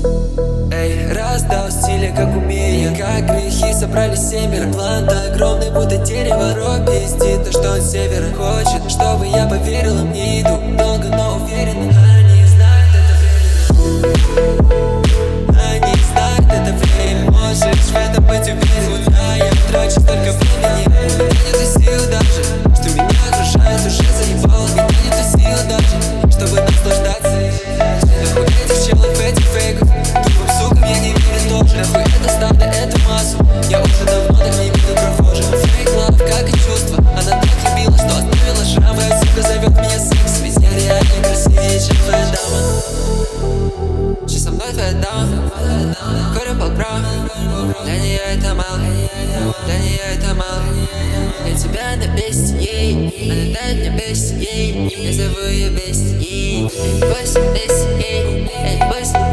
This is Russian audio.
Эй, раздал стиля, как умею. Как грехи собрались семеро. План-то огромный, будто дерево. Рок пиздит, то что он с севера. Хочет, чтобы я поверил им. Не иду долго, но уверенно. Они знают это время. Они знают это время. Можешь в этом быть уверен. Да, я трачу столько времени. У меня нету сил даже, что меня окружает, уже заебало. У меня нету сил даже, чтобы наслаждаться. Нахуй этих челов, этих фейков. Тупым сукам я не верю тоже. Нахуй это ставлю эту массу. Я уже давно так не видел прохожих. Фейк лав, как и чувство. Она так любила, что оставила шрамы. А сука зовет меня секс. Ведь я реально красивее, чем твоя дама. Че со мной твоя дама? Курим полграмм. Для нее это мало, для нее это мало. Я тебя на бесте ей, она дает мне бесте ей. Я зову ее бесте ей. Бойся, ей, бойся.